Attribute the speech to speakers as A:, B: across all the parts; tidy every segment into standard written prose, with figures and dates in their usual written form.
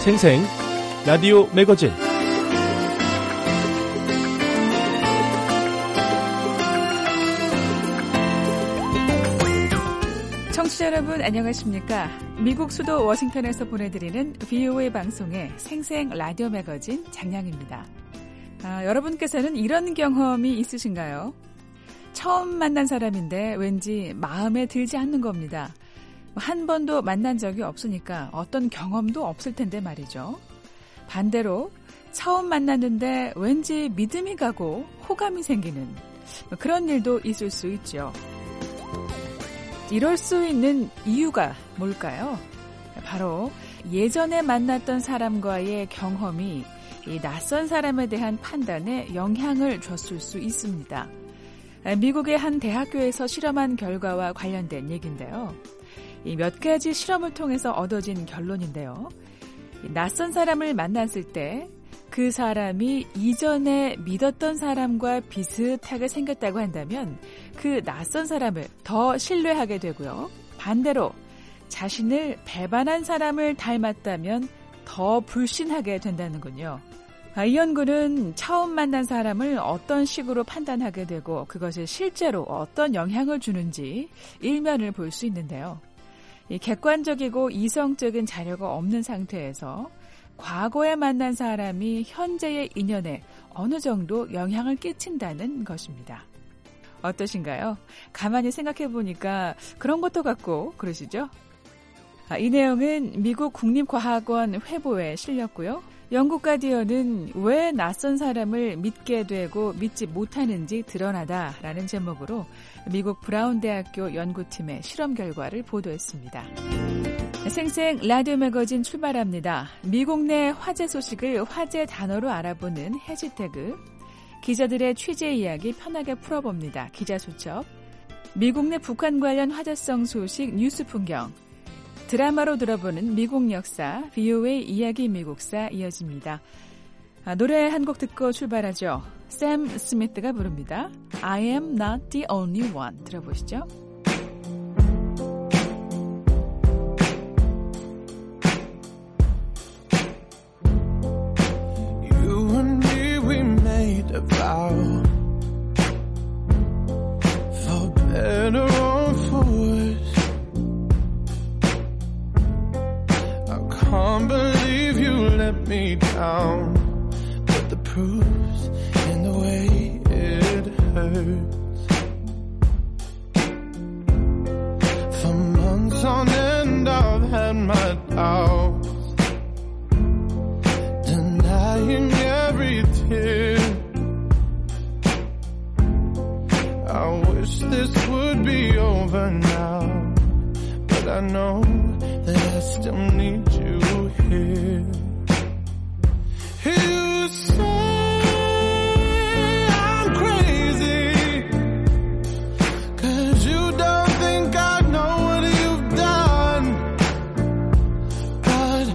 A: 생생 라디오 매거진
B: 청취자 여러분 안녕하십니까? 미국 수도 워싱턴에서 보내드리는 VOA 방송의 생생 라디오 매거진 장량입니다. 여러분께서는 이런 경험이 있으신가요? 처음 만난 사람인데 왠지 마음에 들지 않는 겁니다. 한 번도 만난 적이 없으니까 어떤 경험도 없을 텐데 말이죠. 반대로 처음 만났는데 왠지 믿음이 가고 호감이 생기는 그런 일도 있을 수 있죠. 이럴 수 있는 이유가 뭘까요? 바로 예전에 만났던 사람과의 경험이 이 낯선 사람에 대한 판단에 영향을 줬을 수 있습니다. 미국의 한 대학교에서 실험한 결과와 관련된 얘기인데요. 이 몇 가지 실험을 통해서 얻어진 결론인데요. 낯선 사람을 만났을 때 그 사람이 이전에 믿었던 사람과 비슷하게 생겼다고 한다면 그 낯선 사람을 더 신뢰하게 되고요. 반대로 자신을 배반한 사람을 닮았다면 더 불신하게 된다는군요. 이 연구는 처음 만난 사람을 어떤 식으로 판단하게 되고 그것이 실제로 어떤 영향을 주는지 일면을 볼 수 있는데요. 이 객관적이고 이성적인 자료가 없는 상태에서 과거에 만난 사람이 현재의 인연에 어느 정도 영향을 끼친다는 것입니다. 어떠신가요? 가만히 생각해 보니까 그런 것도 같고 그러시죠? 이 내용은 미국 국립과학원 회보에 실렸고요. 영국 가디언은 왜 낯선 사람을 믿게 되고 믿지 못하는지 드러나다라는 제목으로 미국 브라운 대학교 연구팀의 실험 결과를 보도했습니다. 생생 라디오 매거진 출발합니다. 미국 내 화제 소식을 화제 단어로 알아보는 해시태그, 기자들의 취재 이야기 편하게 풀어봅니다. 기자 수첩, 미국 내 북한 관련 화제성 소식 뉴스 풍경, 드라마로 들어보는 미국 역사, VOA 이야기 미국사 이어집니다. 노래 한 곡 듣고 출발하죠. 샘 스미스가 부릅니다. I am not the only one. 들어보시죠.
C: You and me, we made a vow for better or for worse. Can't believe you let me down, but the proof's in the way it hurts. For months on end I've had my doubts, denying every tear. I wish this would be over now, but I know that I still need you here. You say I'm crazy, 'cause you don't think I know what you've done. But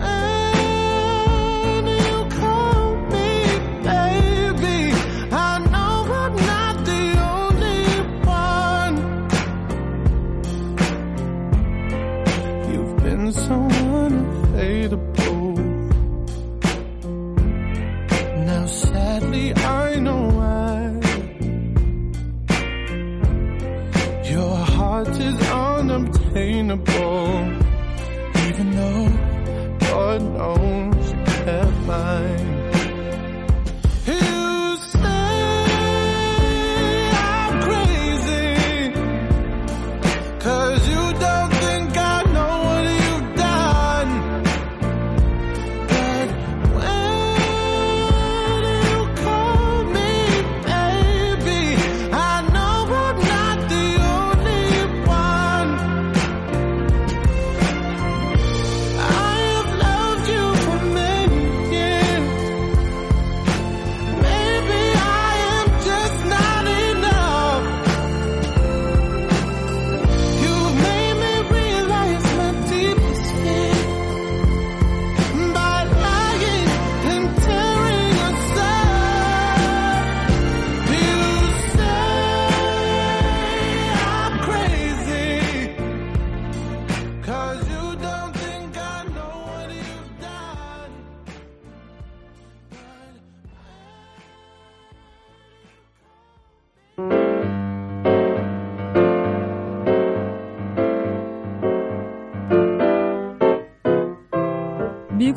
C: when you call me baby, I know I'm not the only one. You've been so unavailable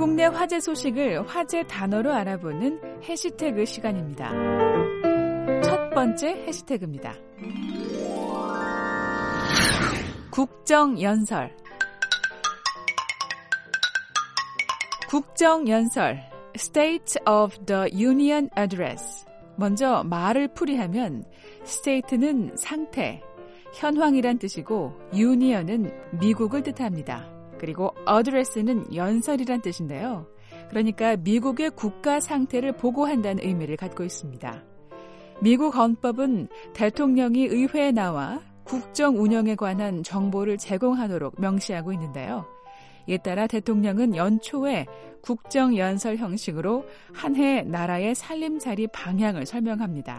B: 미국 내 화제 소식을 화제 단어로 알아보는 해시태그 시간입니다. 첫 번째 해시태그입니다. 국정연설. 국정연설, State of the Union Address. 먼저 말을 풀이하면 state는 상태, 현황이란 뜻이고 union은 미국을 뜻합니다. 그리고 address는 연설이란 뜻인데요. 그러니까 미국의 국가 상태를 보고한다는 의미를 갖고 있습니다. 미국 헌법은 대통령이 의회에 나와 국정 운영에 관한 정보를 제공하도록 명시하고 있는데요. 이에 따라 대통령은 연초에 국정연설 형식으로 한 해 나라의 살림살이 방향을 설명합니다.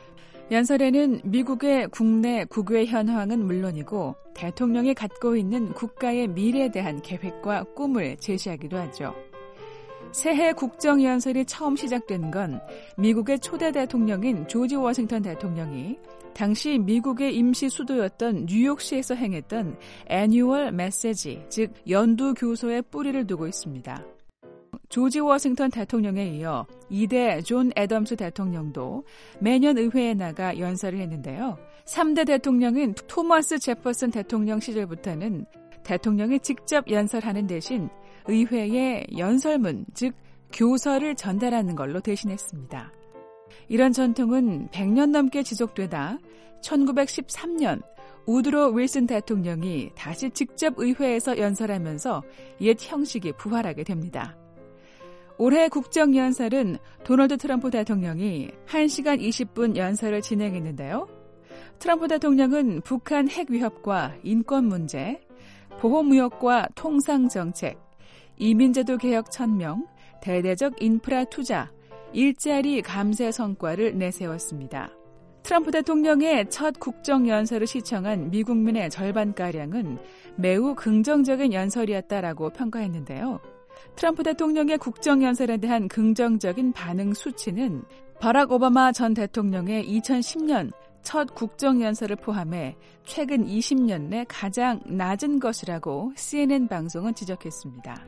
B: 연설에는 미국의 국내 국외 현황은 물론이고 대통령이 갖고 있는 국가의 미래에 대한 계획과 꿈을 제시하기도 하죠. 새해 국정연설이 처음 시작된 건 미국의 초대 대통령인 조지 워싱턴 대통령이 당시 미국의 임시 수도였던 뉴욕시에서 행했던 애뉴얼 메시지, 즉 연두 교소에 뿌리를 두고 있습니다. 조지 워싱턴 대통령에 이어 2대 존 애덤스 대통령도 매년 의회에 나가 연설을 했는데요. 3대 대통령인 토머스 제퍼슨 대통령 시절부터는 대통령이 직접 연설하는 대신 의회에 연설문, 즉 교서를 전달하는 걸로 대신했습니다. 이런 전통은 100년 넘게 지속되다 1913년 우드로 윌슨 대통령이 다시 직접 의회에서 연설하면서 옛 형식이 부활하게 됩니다. 올해 국정연설은 도널드 트럼프 대통령이 1시간 20분 연설을 진행했는데요. 트럼프 대통령은 북한 핵 위협과 인권 문제, 보호무역과 통상정책, 이민제도 개혁 1000명, 대대적 인프라 투자, 일자리 감세 성과를 내세웠습니다. 트럼프 대통령의 첫 국정연설을 시청한 미국민의 절반가량은 매우 긍정적인 연설이었다라고 평가했는데요. 트럼프 대통령의 국정연설에 대한 긍정적인 반응 수치는 버락 오바마 전 대통령의 2010년 첫 국정연설을 포함해 최근 20년 내 가장 낮은 것이라고 CNN 방송은 지적했습니다.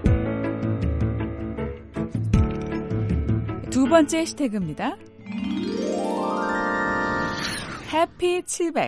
B: 두 번째 해시태그입니다. 해피 700.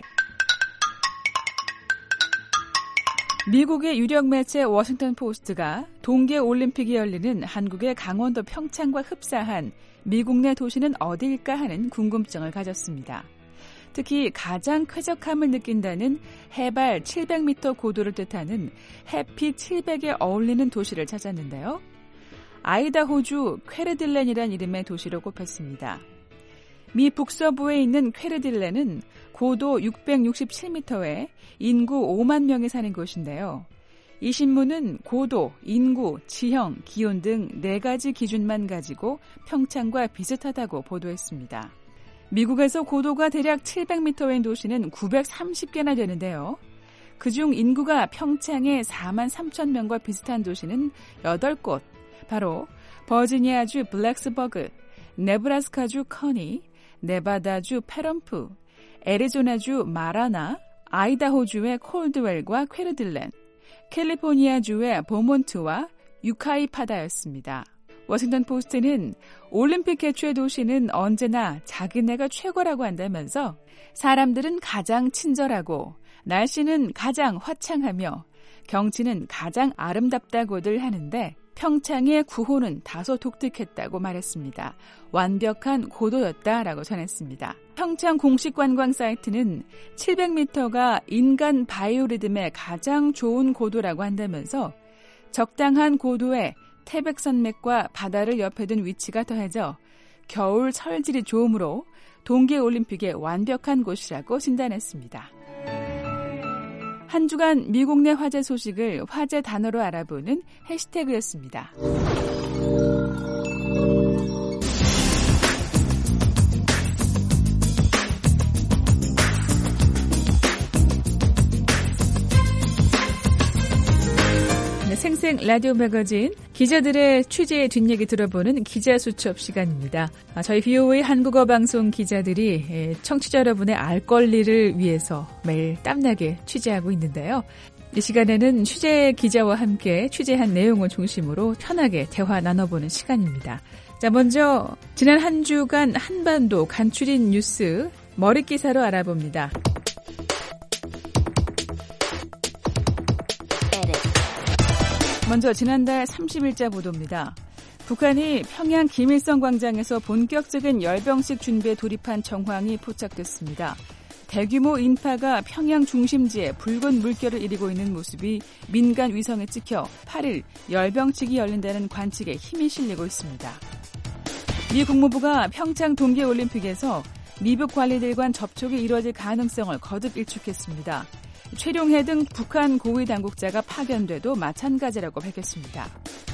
B: 미국의 유력 매체 워싱턴 포스트가 동계올림픽이 열리는 한국의 강원도 평창과 흡사한 미국 내 도시는 어디일까 하는 궁금증을 가졌습니다. 특히 가장 쾌적함을 느낀다는 해발 700m 고도를 뜻하는 해피 700에 어울리는 도시를 찾았는데요. 아이다호주 퀘르딜렌이란 이름의 도시로 꼽혔습니다. 미 북서부에 있는 퀘르딜렌은 고도 667m에 인구 5만 명이 사는 곳인데요. 이 신문은 고도, 인구, 지형, 기온 등 4가지 기준만 가지고 평창과 비슷하다고 보도했습니다. 미국에서 고도가 대략 700m인 도시는 930개나 되는데요. 그중 인구가 평창의 4만 3천 명과 비슷한 도시는 8곳, 바로 버지니아주 블랙스버그, 네브라스카주 커니, 네바다주 페럼프, 애리조나주 마라나, 아이다호주의 콜드웰과 퀘르딜렌, 캘리포니아주의 보몬트와 유카이파다였습니다. 워싱턴 포스트는 올림픽 개최 도시는 언제나 자기네가 최고라고 한다면서 사람들은 가장 친절하고 날씨는 가장 화창하며 경치는 가장 아름답다고들 하는데 평창의 구호는 다소 독특했다고 말했습니다. 완벽한 고도였다라고 전했습니다. 평창 공식 관광 사이트는 700m가 인간 바이오리듬에 가장 좋은 고도라고 한다면서 적당한 고도에 태백산맥과 바다를 옆에 둔 위치가 더해져 겨울 설질이 좋으므로 동계올림픽의 완벽한 곳이라고 진단했습니다. 한 주간 미국 내 화제 소식을 화제 단어로 알아보는 해시태그였습니다. 생생 라디오 매거진 기자들의 취재 뒷얘기 들어보는 기자수첩 시간입니다. 저희 VOA 한국어 방송 기자들이 청취자 여러분의 알 권리를 위해서 매일 땀나게 취재하고 있는데요. 이 시간에는 취재 기자와 함께 취재한 내용을 중심으로 편하게 대화 나눠보는 시간입니다. 자, 먼저 지난 한 주간 한반도 간추린 뉴스 머릿기사로 알아봅니다. 먼저 지난달 30일자 보도입니다. 북한이 평양 김일성 광장에서 본격적인 열병식 준비에 돌입한 정황이 포착됐습니다. 대규모 인파가 평양 중심지에 붉은 물결을 일으키고 있는 모습이 민간 위성에 찍혀 8일 열병식이 열린다는 관측에 힘이 실리고 있습니다. 미 국무부가 평창 동계올림픽에서 미북 관리들과 접촉이 이루어질 가능성을 거듭 일축했습니다. 최룡해 등 북한 고위 당국자가 파견돼도 마찬가지라고 밝혔습니다.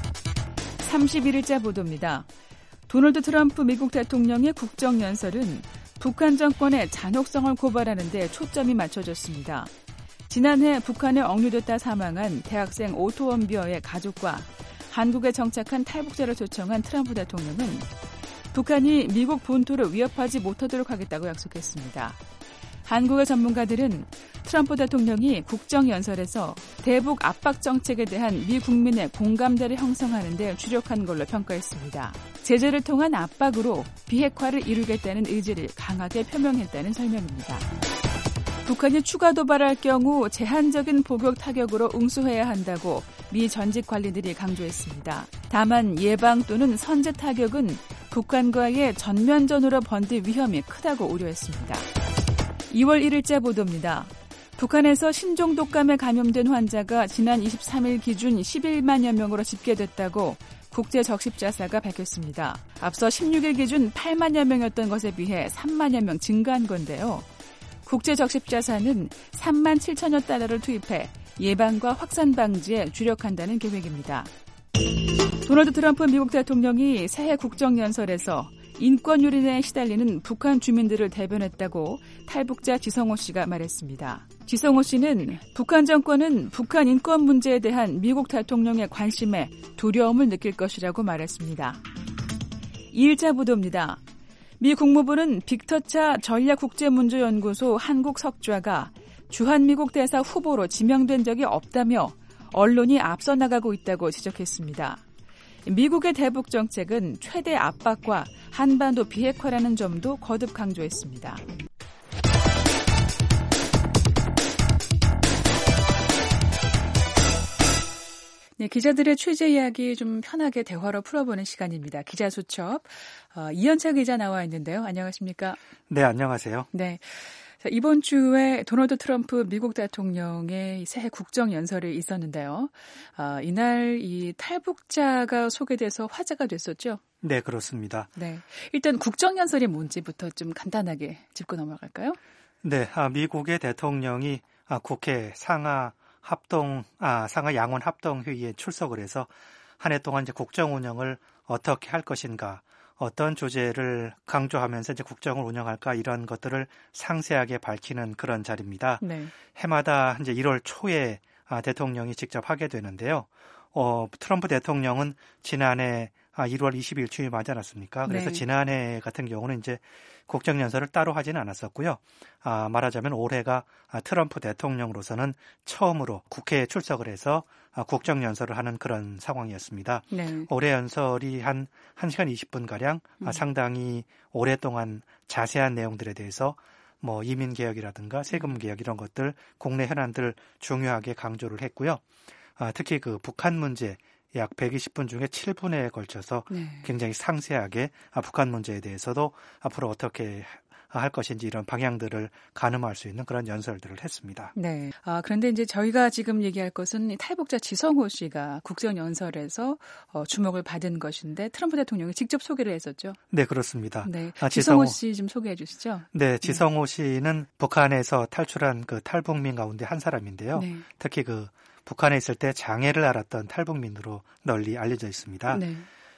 B: 31일자 보도입니다. 도널드 트럼프 미국 대통령의 국정연설은 북한 정권의 잔혹성을 고발하는 데 초점이 맞춰졌습니다. 지난해 북한에 억류됐다 사망한 대학생 오토원비어의 가족과 한국에 정착한 탈북자를 초청한 트럼프 대통령은 북한이 미국 본토를 위협하지 못하도록 하겠다고 약속했습니다. 한국의 전문가들은 트럼프 대통령이 국정연설에서 대북 압박 정책에 대한 미 국민의 공감대를 형성하는 데 주력한 걸로 평가했습니다. 제재를 통한 압박으로 비핵화를 이루겠다는 의지를 강하게 표명했다는 설명입니다. 북한이 추가 도발할 경우 제한적인 포격 타격으로 응수해야 한다고 미 전직 관리들이 강조했습니다. 다만 예방 또는 선제 타격은 북한과의 전면전으로 번질 위험이 크다고 우려했습니다. 2월 1일자 보도입니다. 북한에서 신종독감에 감염된 환자가 지난 23일 기준 11만여 명으로 집계됐다고 국제적십자사가 밝혔습니다. 앞서 16일 기준 8만여 명이었던 것에 비해 3만여 명 증가한 건데요. 국제적십자사는 3만 7천여 달러를 투입해 예방과 확산 방지에 주력한다는 계획입니다. 도널드 트럼프 미국 대통령이 새해 국정연설에서 인권 유린에 시달리는 북한 주민들을 대변했다고 탈북자 지성호 씨가 말했습니다. 지성호 씨는 북한 정권은 북한 인권 문제에 대한 미국 대통령의 관심에 두려움을 느낄 것이라고 말했습니다. 2일자 보도입니다. 미 국무부는 빅터차 전략국제문제연구소 한국 석좌가 주한미국 대사 후보로 지명된 적이 없다며 언론이 앞서 나가고 있다고 지적했습니다. 미국의 대북 정책은 최대 압박과 한반도 비핵화라는 점도 거듭 강조했습니다. 네, 기자들의 취재 이야기 좀 편하게 대화로 풀어보는 시간입니다. 기자수첩 이현차 기자 나와 있는데요. 안녕하십니까?
D: 네, 안녕하세요.
B: 네. 자, 이번 주에 도널드 트럼프 미국 대통령의 새해 국정연설이 있었는데요. 이날 이 탈북자가 소개돼서 화제가 됐었죠?
D: 네, 그렇습니다.
B: 네, 일단 국정연설이 뭔지부터 좀 간단하게 짚고 넘어갈까요?
D: 네, 미국의 대통령이 국회 상하 양원 합동 회의에 출석을 해서 한 해 동안 이제 국정 운영을 어떻게 할 것인가, 어떤 주제를 강조하면서 이제 국정을 운영할까 이런 것들을 상세하게 밝히는 그런 자리입니다. 네. 해마다 이제 1월 초에 대통령이 직접 하게 되는데요. 트럼프 대통령은 지난해 1월 20일 취임하지 않았습니까? 그래서 네. 지난해 같은 경우는 이제 국정연설을 따로 하지는 않았었고요. 말하자면 올해가 트럼프 대통령으로서는 처음으로 국회에 출석을 해서 국정연설을 하는 그런 상황이었습니다. 네. 올해 연설이 한 1시간 20분가량 상당히 오랫동안 자세한 내용들에 대해서 뭐 이민개혁이라든가 세금개혁 이런 것들, 국내 현안들 중요하게 강조를 했고요. 특히 그 북한 문제 약 120분 중에 7분에 걸쳐서 네. 굉장히 상세하게 북한 문제에 대해서도 앞으로 어떻게 할 것인지 이런 방향들을 가늠할 수 있는 그런 연설들을 했습니다.
B: 네. 그런데 이제 저희가 지금 얘기할 것은 탈북자 지성호 씨가 국정연설에서 주목을 받은 것인데 트럼프 대통령이 직접 소개를 했었죠.
D: 네, 그렇습니다.
B: 네. 지성호 씨 좀 소개해 주시죠.
D: 네, 지성호 씨는 북한에서 탈출한 그 탈북민 가운데 한 사람인데요. 네. 특히 그 북한에 있을 때 장애를 앓았던 탈북민으로 널리 알려져 있습니다. 네.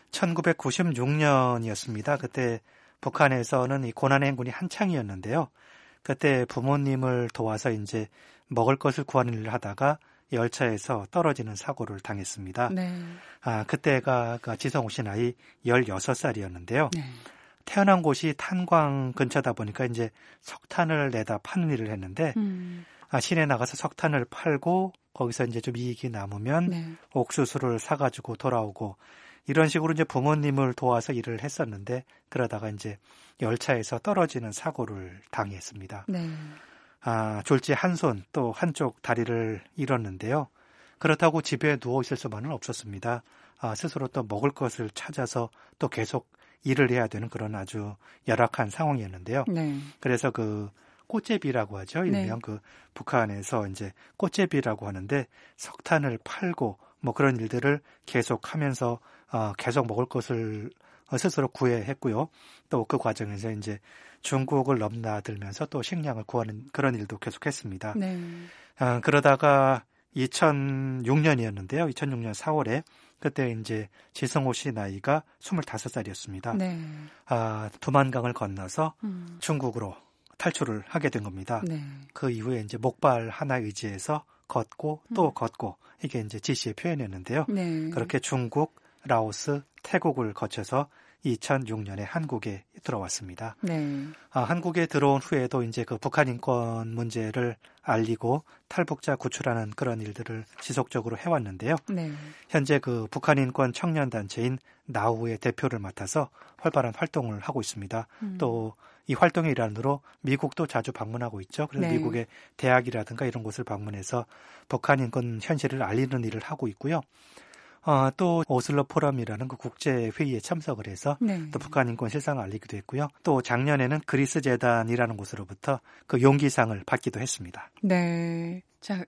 D: 1996년이었습니다. 그때 북한에서는 이 고난의 행군이 한창이었는데요. 그때 부모님을 도와서 이제 먹을 것을 구하는 일을 하다가 열차에서 떨어지는 사고를 당했습니다. 네. 그때가 지성호 씨 나이 16살이었는데요. 네. 태어난 곳이 탄광 근처다 보니까 이제 석탄을 내다 파는 일을 했는데 시내에 나가서 석탄을 팔고 거기서 이제 좀 이익이 남으면
B: 네.
D: 옥수수를 사가지고 돌아오고 이런 식으로 이제 부모님을 도와서 일을 했었는데 그러다가 이제 열차에서 떨어지는 사고를 당했습니다.
B: 네.
D: 졸지 한 손 또 한쪽 다리를 잃었는데요. 그렇다고 집에 누워 있을 수만은 없었습니다. 스스로 또 먹을 것을 찾아서 또 계속 일을 해야 되는 그런 아주 열악한 상황이었는데요.
B: 네.
D: 그래서 그 꽃제비라고 하죠. 일명 그 북한에서 이제 꽃제비라고 하는데 석탄을 팔고 뭐 그런 일들을 계속 하면서 계속 먹을 것을 스스로 구해했고요. 또 그 과정에서 이제 중국을 넘나들면서 또 식량을 구하는 그런 일도 계속했습니다.
B: 네.
D: 그러다가 2006년이었는데요. 2006년 4월에 그때 이제 지성호 씨 나이가 25살이었습니다.
B: 네.
D: 두만강을 건너서 중국으로 탈출을 하게 된 겁니다.
B: 네.
D: 그 이후에 이제 목발 하나 의지해서 걷고 또 걷고 이게 이제 지시에 표현했는데요.
B: 네.
D: 그렇게 중국, 라오스, 태국을 거쳐서 2006년에 한국에 들어왔습니다.
B: 네.
D: 한국에 들어온 후에도 이제 그 북한 인권 문제를 알리고 탈북자 구출하는 그런 일들을 지속적으로 해왔는데요.
B: 네.
D: 현재 그 북한 인권 청년 단체인 나우의 대표를 맡아서 활발한 활동을 하고 있습니다. 또 이 활동의 일환으로 미국도 자주 방문하고 있죠. 그래서
B: 네.
D: 미국의 대학이라든가 이런 곳을 방문해서 북한 인권 현실을 알리는 일을 하고 있고요. 또 오슬로 포럼이라는 그 국제 회의에 참석을 해서
B: 네.
D: 또 북한 인권 실상을 알리기도 했고요. 또 작년에는 그리스 재단이라는 곳으로부터 그 용기상을 받기도 했습니다.
B: 네. 자,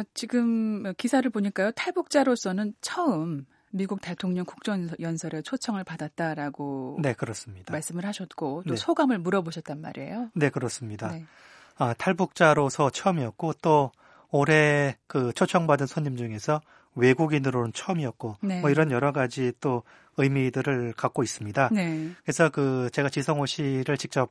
B: 지금 기사를 보니까요. 탈북자로서는 처음 미국 대통령 국정연설에 초청을 받았다라고
D: 네, 그렇습니다.
B: 말씀을 하셨고 또
D: 네.
B: 소감을 물어보셨단 말이에요.
D: 네, 그렇습니다.
B: 네.
D: 탈북자로서 처음이었고 또 올해 그 초청받은 손님 중에서 외국인으로는 처음이었고
B: 네.
D: 뭐 이런 여러 가지 또 의미들을 갖고 있습니다.
B: 네.
D: 그래서 그 제가 지성호 씨를 직접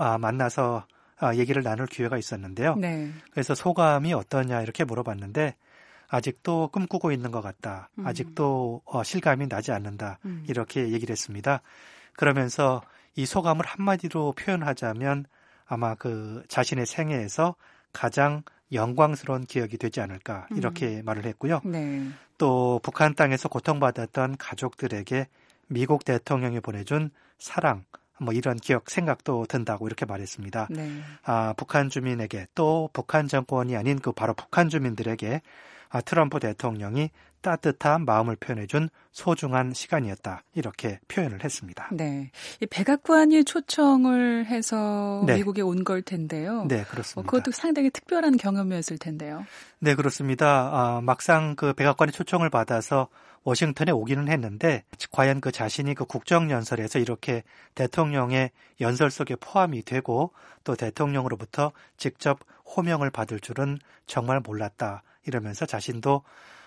D: 만나서 얘기를 나눌 기회가 있었는데요.
B: 네.
D: 그래서 소감이 어떠냐 이렇게 물어봤는데 아직도 꿈꾸고 있는 것 같다. 아직도 실감이 나지 않는다. 이렇게 얘기를 했습니다. 그러면서 이 소감을 한마디로 표현하자면 아마 그 자신의 생애에서 가장 영광스러운 기억이 되지 않을까 이렇게 말을 했고요.
B: 네.
D: 또 북한 땅에서 고통받았던 가족들에게 미국 대통령이 보내준 사랑 뭐 이런 기억 생각도 든다고 이렇게 말했습니다.
B: 네.
D: 북한 주민에게 또 북한 정권이 아닌 그 바로 북한 주민들에게 트럼프 대통령이 따뜻한 마음을 표현해준 소중한 시간이었다. 이렇게 표현을 했습니다.
B: 네. 이 백악관이 초청을 해서
D: 네.
B: 미국에 온 걸 텐데요.
D: 네, 그렇습니다.
B: 그것도 상당히 특별한 경험이었을 텐데요.
D: 네, 그렇습니다. 막상 그 백악관의 초청을 받아서 워싱턴에 오기는 했는데 과연 그 자신이 그 국정연설에서 이렇게 대통령의 연설 속에 포함이 되고 또 대통령으로부터 직접 호명을 받을 줄은 정말 몰랐다. 이러면서 자신도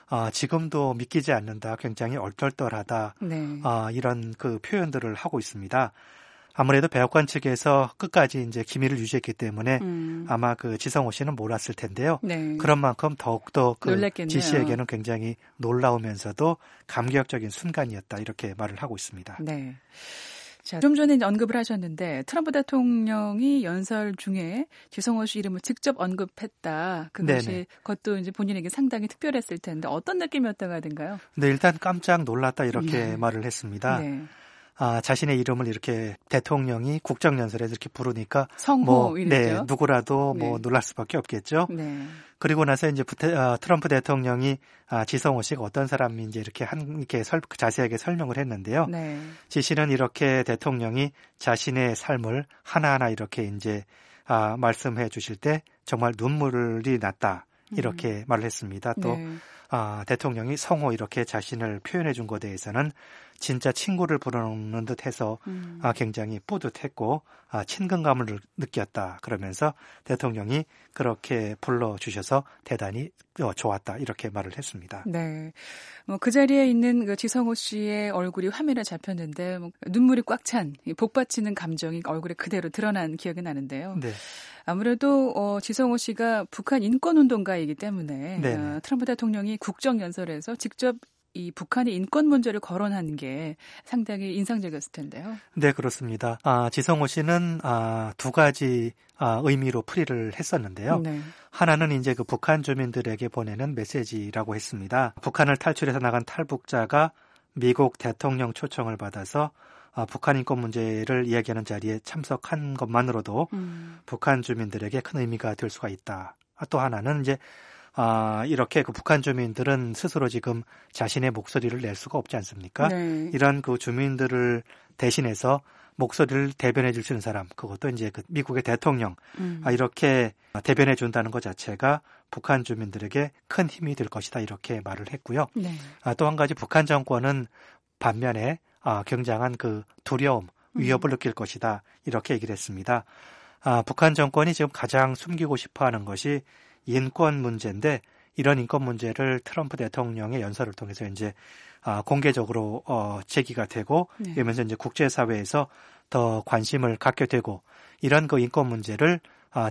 D: 지금도 믿기지 않는다. 굉장히 얼떨떨하다.
B: 네.
D: 이런 그 표현들을 하고 있습니다. 아무래도 백악관 측에서 끝까지 이제 기밀을 유지했기 때문에 아마 그 지성호 씨는 몰랐을 텐데요.
B: 네.
D: 그런 만큼 더욱더 그
B: 놀랐겠네요.
D: 지 씨에게는 굉장히 놀라우면서도 감격적인 순간이었다. 이렇게 말을 하고 있습니다.
B: 네. 자, 좀 전에 언급을 하셨는데 트럼프 대통령이 연설 중에 지성호 씨 이름을 직접 언급했다. 그것이
D: 네네.
B: 그것도 이제 본인에게 상당히 특별했을 텐데 어떤 느낌이었다고 하던가요?
D: 네, 일단 깜짝 놀랐다 이렇게 말을 했습니다.
B: 네.
D: 자신의 이름을 이렇게 대통령이 국정연설에서 이렇게 부르니까
B: 성호
D: 네,
B: 이랬죠.
D: 누구라도
B: 네.
D: 놀랄 수밖에 없겠죠.
B: 네.
D: 그리고 나서 이제 트럼프 대통령이 지성호 씨가 어떤 사람인지 이렇게 자세하게 설명을 했는데요.
B: 네.
D: 지 씨는 이렇게 대통령이 자신의 삶을 하나하나 이렇게 이제 말씀해 주실 때 정말 눈물이 났다. 이렇게 말을 했습니다. 또
B: 네.
D: 대통령이 성호 이렇게 자신을 표현해 준 것에 대해서는 진짜 친구를 부르는 듯해서 굉장히 뿌듯했고 친근감을 느꼈다. 그러면서 대통령이 그렇게 불러주셔서 대단히 좋았다. 이렇게 말을 했습니다.
B: 네. 그 자리에 있는 그 지성호 씨의 얼굴이 화면에 잡혔는데 눈물이 꽉 찬 복받치는 감정이 얼굴에 그대로 드러난 기억이 나는데요.
D: 네.
B: 아무래도 지성호 씨가 북한 인권운동가이기 때문에
D: 네네.
B: 트럼프 대통령이 국정연설에서 직접 이 북한의 인권 문제를 거론하는 게 상당히 인상적이었을 텐데요.
D: 네, 그렇습니다. 지성호 씨는 두 가지 의미로 풀이를 했었는데요.
B: 네.
D: 하나는 이제 그 북한 주민들에게 보내는 메시지라고 했습니다. 북한을 탈출해서 나간 탈북자가 미국 대통령 초청을 받아서 북한 인권 문제를 이야기하는 자리에 참석한 것만으로도 북한 주민들에게 큰 의미가 될 수가 있다. 또 하나는 이제 이렇게 그 북한 주민들은 스스로 지금 자신의 목소리를 낼 수가 없지 않습니까?
B: 네.
D: 이런 그 주민들을 대신해서 목소리를 대변해 줄 수 있는 사람, 그것도 이제 그 미국의 대통령, 이렇게 대변해 준다는 것 자체가 북한 주민들에게 큰 힘이 될 것이다. 이렇게 말을 했고요.
B: 네.
D: 또 한 가지 북한 정권은 반면에 굉장한 그 두려움, 위협을 느낄 것이다. 이렇게 얘기를 했습니다. 북한 정권이 지금 가장 숨기고 싶어 하는 것이 인권 문제인데 이런 인권 문제를 트럼프 대통령의 연설을 통해서 이제 공개적으로 제기가 되고
B: 네.
D: 이러면서 이제 국제사회에서 더 관심을 갖게 되고 이런 그 인권 문제를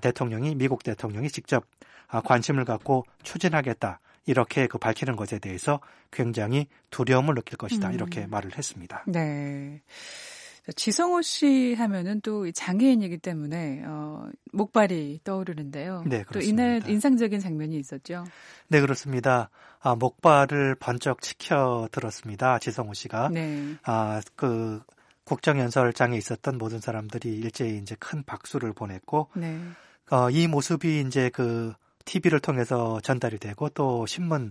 D: 미국 대통령이 직접 관심을 갖고 추진하겠다. 이렇게 그 밝히는 것에 대해서 굉장히 두려움을 느낄 것이다. 이렇게 말을 했습니다.
B: 네. 지성호 씨 하면은 또 장애인이기 때문에 목발이 떠오르는데요.
D: 네,
B: 또
D: 그렇습니다.
B: 이날 인상적인 장면이 있었죠.
D: 네, 그렇습니다. 목발을 번쩍 치켜 들었습니다. 지성호 씨가.
B: 네.
D: 그 국정연설장에 있었던 모든 사람들이 일제히 이제 큰 박수를 보냈고,
B: 네.
D: 이 모습이 이제 그 TV를 통해서 전달이 되고 또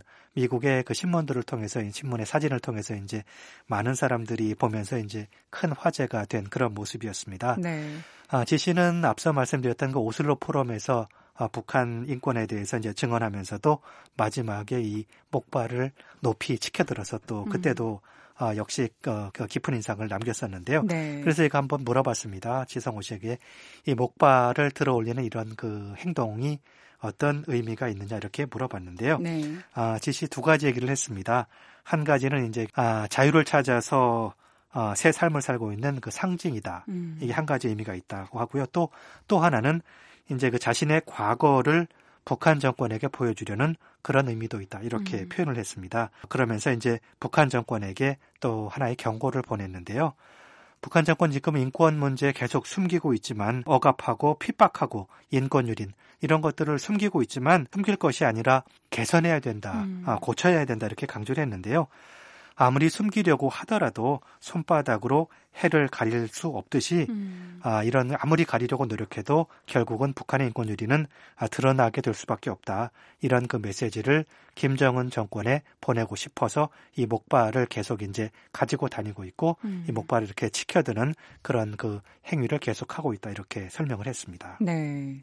D: 미국의 그 신문들을 통해서 신문의 사진을 통해서 이제 많은 사람들이 보면서 이제 큰 화제가 된 그런 모습이었습니다.
B: 네.
D: 지시는 앞서 말씀드렸던 그 오슬로 포럼에서 북한 인권에 대해서 이제 증언하면서도 마지막에 이 목발을 높이 치켜들어서 또 그때도 역시 깊은 인상을 남겼었는데요.
B: 네.
D: 그래서 제가 한번 물어봤습니다. 지성호 씨에게 이 목발을 들어 올리는 이런 그 행동이 어떤 의미가 있느냐 이렇게 물어봤는데요.
B: 네.
D: 지시 두 가지 얘기를 했습니다. 한 가지는 이제 자유를 찾아서 새 삶을 살고 있는 그 상징이다. 이게 한 가지 의미가 있다고 하고요. 또 하나는 이제 그 자신의 과거를 북한 정권에게 보여주려는 그런 의미도 있다. 이렇게 표현을 했습니다. 그러면서 이제 북한 정권에게 또 하나의 경고를 보냈는데요. 북한 정권 지금 인권 문제 계속 숨기고 있지만 억압하고 핍박하고 인권유린 이런 것들을 숨기고 있지만 숨길 것이 아니라 개선해야 된다. 고쳐야 된다. 이렇게 강조를 했는데요. 아무리 숨기려고 하더라도 손바닥으로 해를 가릴 수 없듯이 이런 아무리 가리려고 노력해도 결국은 북한의 인권유리는 드러나게 될 수밖에 없다. 이런 그 메시지를 김정은 정권에 보내고 싶어서 이 목발을 계속 이제 가지고 다니고 있고 이 목발을 이렇게 치켜드는 그런 그 행위를 계속하고 있다. 이렇게 설명을 했습니다.
B: 네.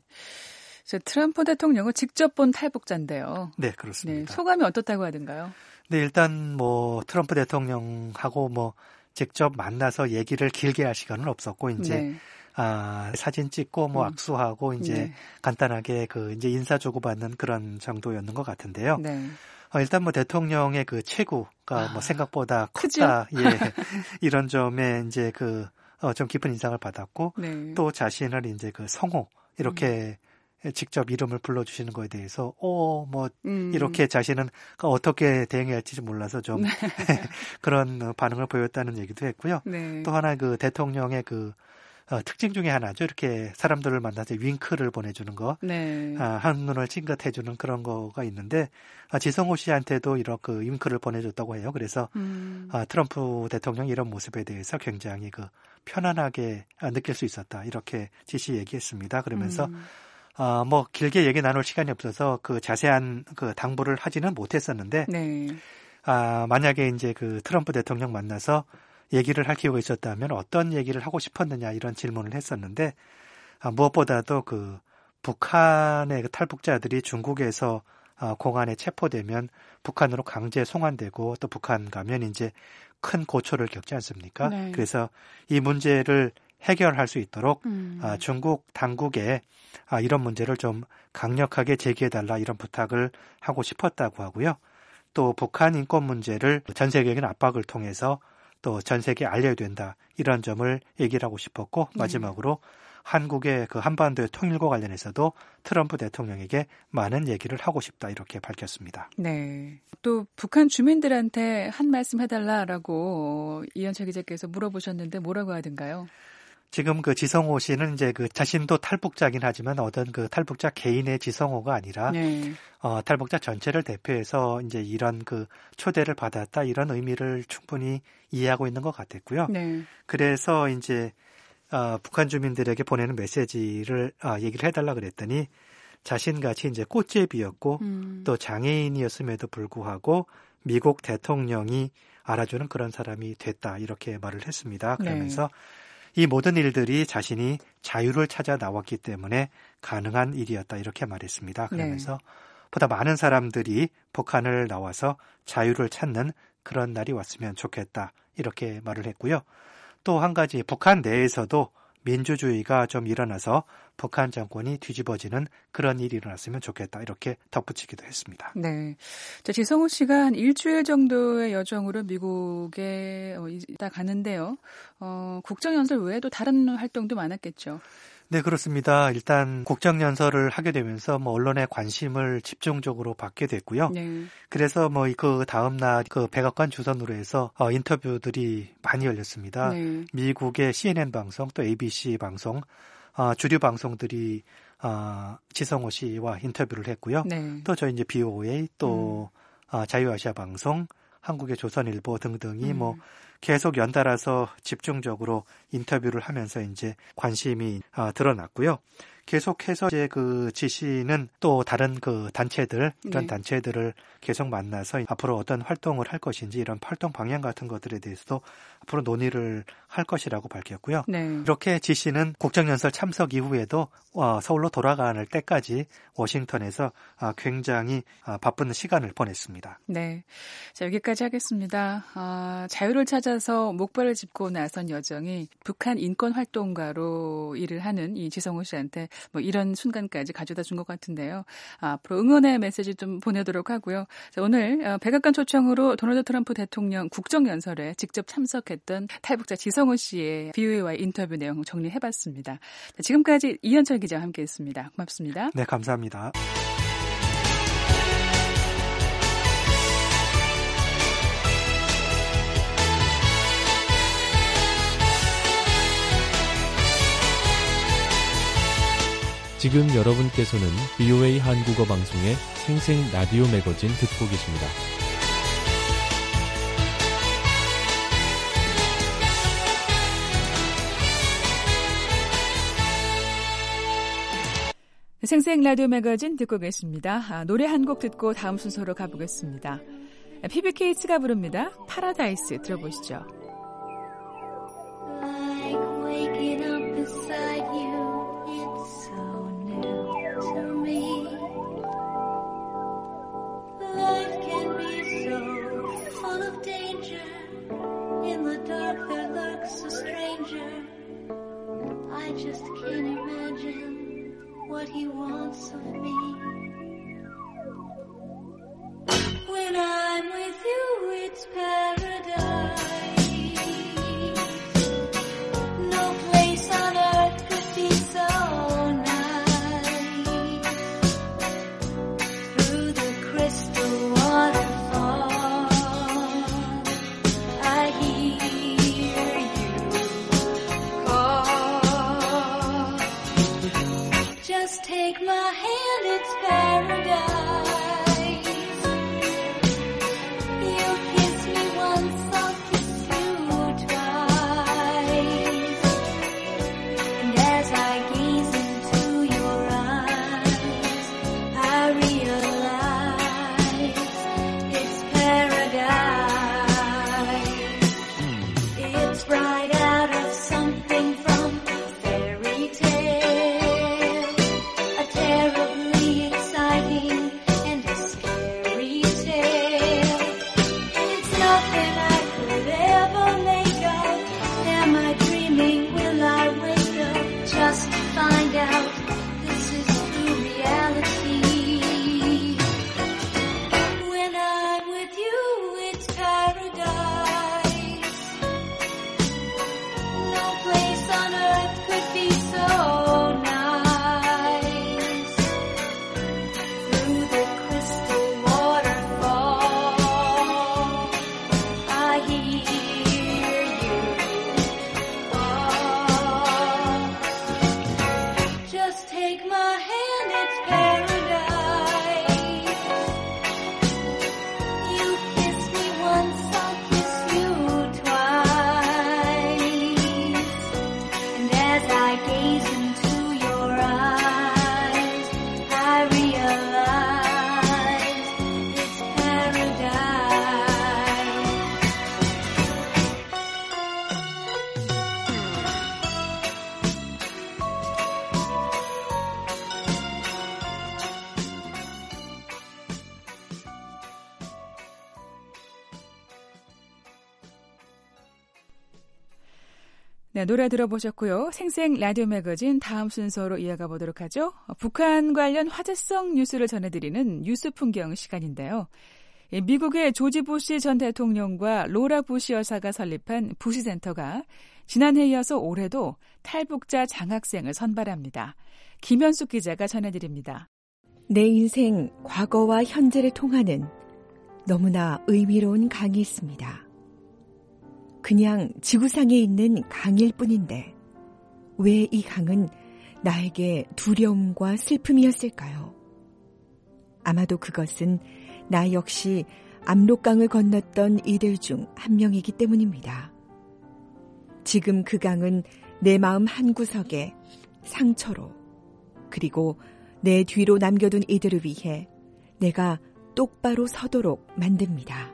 B: 트럼프 대통령을 직접 본 탈북자인데요.
D: 네, 그렇습니다.
B: 네, 소감이 어떻다고 하던가요?
D: 네, 일단 트럼프 대통령하고 직접 만나서 얘기를 길게 할 시간은 없었고 이제
B: 네.
D: 사진 찍고 악수하고 이제
B: 네.
D: 간단하게 이제 인사 주고받는 그런 정도였는 것 같은데요.
B: 네.
D: 일단 대통령의 그 체구가 생각보다
B: 크죠?
D: 컸다. 예. 이런 점에 이제 좀 깊은 인상을 받았고
B: 네.
D: 또 자신을 이제 그 성호 이렇게 직접 이름을 불러주시는 거에 대해서 이렇게 자신은 어떻게 대응해야 할지 몰라서 좀 그런 반응을 보였다는 얘기도 했고요.
B: 네.
D: 또 하나 그 대통령의 특징 중에 하나죠. 이렇게 사람들을 만나서 윙크를 보내주는 거,
B: 네.
D: 한눈을 찡긋해주는 그런 거가 있는데 지성호 씨한테도 이렇게 윙크를 보내줬다고 해요. 그래서 트럼프 대통령이 이런 모습에 대해서 굉장히 편안하게 느낄 수 있었다. 이렇게 지시 얘기했습니다. 그러면서 길게 얘기 나눌 시간이 없어서 자세한 당부를 하지는 못했었는데,
B: 네.
D: 만약에 이제 트럼프 대통령 만나서 얘기를 할 기회가 있었다면 어떤 얘기를 하고 싶었느냐 이런 질문을 했었는데, 무엇보다도 북한의 탈북자들이 중국에서 공안에 체포되면 북한으로 강제 송환되고 또 북한 가면 이제 큰 고초를 겪지 않습니까?
B: 네.
D: 그래서 이 문제를 해결할 수 있도록 중국 당국에 이런 문제를 좀 강력하게 제기해달라 이런 부탁을 하고 싶었다고 하고요. 또 북한 인권 문제를 전 세계적인 압박을 통해서 또 전 세계에 알려야 된다 이런 점을 얘기를 하고 싶었고 마지막으로 한국의 그 한반도의 통일과 관련해서도 트럼프 대통령에게 많은 얘기를 하고 싶다 이렇게 밝혔습니다.
B: 네. 또 북한 주민들한테 한 말씀 해달라라고 이현철 기자께서 물어보셨는데 뭐라고 하던가요?
D: 지금 그 지성호 씨는 이제 그 자신도 탈북자긴 하지만 어떤 그 탈북자 개인의 지성호가 아니라
B: 네.
D: 탈북자 전체를 대표해서 이제 이런 그 초대를 받았다 이런 의미를 충분히 이해하고 있는 것 같았고요.
B: 네.
D: 그래서 이제 북한 주민들에게 보내는 메시지를 얘기를 해달라 그랬더니 자신같이 이제 꽃제비였고 또 장애인이었음에도 불구하고 미국 대통령이 알아주는 그런 사람이 됐다 이렇게 말을 했습니다. 그러면서
B: 네.
D: 이 모든 일들이 자신이 자유를 찾아 나왔기 때문에 가능한 일이었다 이렇게 말했습니다. 그러면서
B: 네.
D: 보다 많은 사람들이 북한을 나와서 자유를 찾는 그런 날이 왔으면 좋겠다 이렇게 말을 했고요. 또 한 가지 북한 내에서도 민주주의가 좀 일어나서 북한 정권이 뒤집어지는 그런 일이 일어났으면 좋겠다 이렇게 덧붙이기도 했습니다.
B: 네. 자, 지성호 씨가 한 일주일 정도의 여정으로 미국에 있다 가는데요. 국정연설 외에도 다른 활동도 많았겠죠.
D: 네, 그렇습니다. 일단 국정연설을 하게 되면서 언론의 관심을 집중적으로 받게 됐고요.
B: 네.
D: 그래서 그 다음날 그 백악관 주선으로 해서 인터뷰들이 많이 열렸습니다.
B: 네.
D: 미국의 CNN 방송 또 ABC 방송 주류 방송들이 지성호 씨와 인터뷰를 했고요.
B: 네.
D: 또 저희 이제 BOA 또 자유아시아 방송, 한국의 조선일보 등등이 계속 연달아서 집중적으로 인터뷰를 하면서 이제 관심이 드러났고요. 계속해서 이제 그 지시는 또 다른 그 단체들 이런
B: 네.
D: 단체들을 계속 만나서 앞으로 어떤 활동을 할 것인지 이런 활동 방향 같은 것들에 대해서도 앞으로 논의를 할 것이라고 밝혔고요.
B: 네.
D: 이렇게 지시는 국정연설 참석 이후에도 서울로 돌아가는 때까지 워싱턴에서 굉장히 바쁜 시간을 보냈습니다.
B: 네. 자, 여기까지 하겠습니다. 자유를 찾아서 목발을 짚고 나선 여정이 북한 인권활동가로 일을 하는 이 지성호 씨한테 이런 순간까지 가져다 준 것 같은데요. 앞으로 응원의 메시지 좀 보내도록 하고요. 자, 오늘 백악관 초청으로 도널드 트럼프 대통령 국정연설에 직접 참석했던 탈북자 지성호 씨의 VOA와의 인터뷰 내용 정리해봤습니다. 자, 지금까지 이현철 기자와 함께했습니다. 고맙습니다.
D: 네, 감사합니다.
A: 지금 여러분께서는 VOA 한국어 방송의 생생 라디오 매거진 듣고 계십니다.
B: 생생 라디오 매거진 듣고 계십니다. 노래 한 곡 듣고 다음 순서로 가보겠습니다. PBK츠가 부릅니다. 파라다이스 들어보시죠.
E: What he wants of me. When I'm with you, it's paradise. No place on earth could be so nice. Through the crystal waterfall, I hear you call. Just take my hand, it's paradise. You kiss me once, I'll kiss you twice. And as I gaze into your eyes, I realize it's paradise. It's right out of something from a fairy tale. Terribly exciting and
B: 네, 노래 들어보셨고요. 생생 라디오 매거진 다음 순서로 이어가 보도록 하죠. 북한 관련 화제성 뉴스를 전해드리는 뉴스 풍경 시간인데요. 미국의 조지 부시 전 대통령과 로라 부시 여사가 설립한 부시 센터가 지난해에 이어서 올해도 탈북자 장학생을 선발합니다. 김현숙 기자가 전해드립니다.
F: 내 인생 과거와 현재를 통하는 너무나 의미로운 강이 있습니다. 그냥 지구상에 있는 강일 뿐인데 왜 이 강은 나에게 두려움과 슬픔이었을까요? 아마도 그것은 나 역시 압록강을 건넜던 이들 중 한 명이기 때문입니다. 지금 그 강은 내 마음 한구석에 상처로 그리고 내 뒤로 남겨둔 이들을 위해 내가 똑바로 서도록 만듭니다.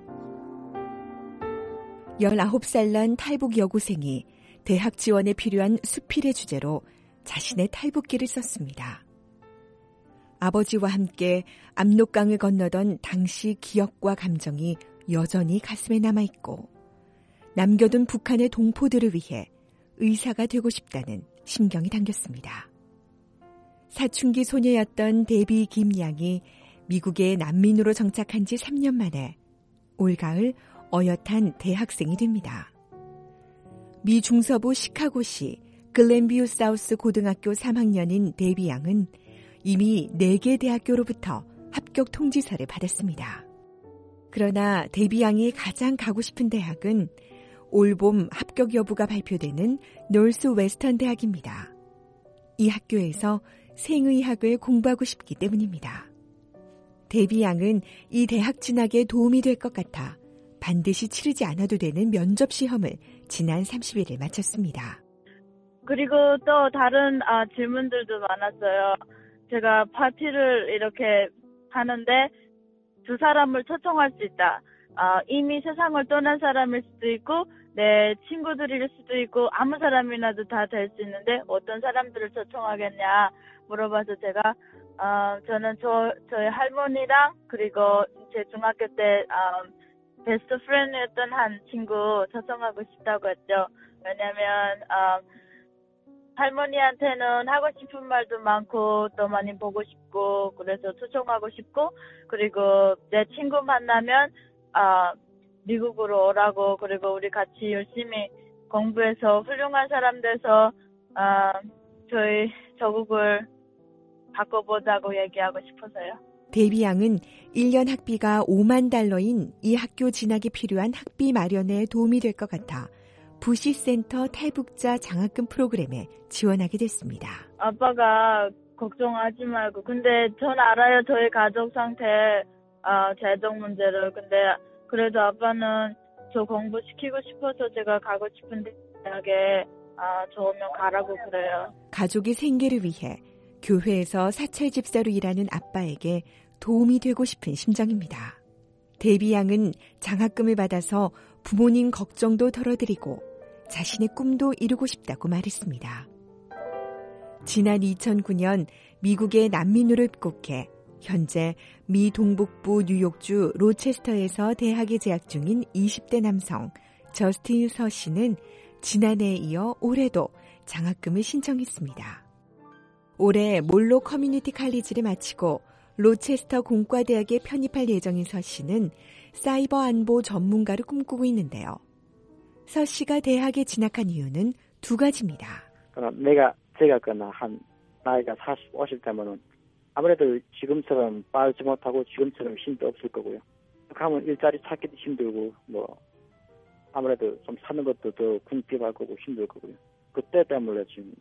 F: 19살 난 탈북 여고생이 대학 지원에 필요한 수필의 주제로 자신의 탈북기를 썼습니다. 아버지와 함께 압록강을 건너던 당시 기억과 감정이 여전히 가슴에 남아있고 남겨둔 북한의 동포들을 위해 의사가 되고 싶다는 심경이 담겼습니다. 사춘기 소녀였던 데비 김양이 미국에 난민으로 정착한 지 3년 만에 올가을 어엿한 대학생이 됩니다. 미 중서부 시카고시 글렌뷰 사우스 고등학교 3학년인 데비 양은 이미 4개 대학교로부터 합격 통지서를 받았습니다. 그러나 데비 양이 가장 가고 싶은 대학은 올봄 합격 여부가 발표되는 노스 웨스턴 대학입니다. 이 학교에서 생의학을 공부하고 싶기 때문입니다. 데비 양은 이 대학 진학에 도움이 될 것 같아 반드시 치르지 않아도 되는 면접 시험을 지난 30일에 마쳤습니다.
G: 그리고 또 다른 질문들도 많았어요. 제가 파티를 이렇게 하는데 두 사람을 초청할 수 있다. 이미 세상을 떠난 사람일 수도 있고 내 친구들일 수도 있고 아무 사람이나도 다 될 수 있는데 어떤 사람들을 초청하겠냐 물어봐서 제가 저는 저희 할머니랑 그리고 제 중학교 때 베스트 프렌드였던 한 친구 초청하고 싶다고 했죠. 왜냐면 할머니한테는 하고 싶은 말도 많고 또 많이 보고 싶고 그래서 초청하고 싶고 그리고 내 친구 만나면 미국으로 오라고 그리고 우리 같이 열심히 공부해서 훌륭한 사람 돼서 저희 조국을 바꿔보자고 얘기하고 싶어서요.
F: 데비 양은 1년 학비가 $50,000인 이 학교 진학에 필요한 학비 마련에 도움이 될 것 같아 부시센터 탈북자 장학금 프로그램에 지원하게 됐습니다.
G: 아빠가 걱정하지 말고 근데 전 알아요. 저희 가족 상태 재정 문제를. 근데 그래도 아빠는 저 공부시키고 싶어서 제가 가고 싶은 대학에 좋으면 가라고 그래요.
F: 가족의 생계를 위해 교회에서 사찰 집사로 일하는 아빠에게 도움이 되고 싶은 심정입니다. 데비 양은 장학금을 받아서 부모님 걱정도 덜어드리고 자신의 꿈도 이루고 싶다고 말했습니다. 지난 2009년 미국의 난민으로 입국해 현재 미 동북부 뉴욕주 로체스터에서 대학에 재학 중인 20대 남성 저스틴 서 씨는 지난해에 이어 올해도 장학금을 신청했습니다. 올해 몰로 커뮤니티 칼리지를 마치고 로체스터 공과대학에 편입할 예정인 서 씨는 사이버 안보 전문가를 꿈꾸고 있는데요. 서 씨가 대학에 진학한 이유는 두 가지입니다.
H: 제가 한 나이가 40, 50 되면은 아무래도 지금처럼 빠르지 못하고 지금처럼 힘도 없을 거고요. 가면 일자리 찾기도 힘들고 아무래도 좀 사는 것도 더 궁핍할 거고 힘들 거고요. 그때 때문에 지금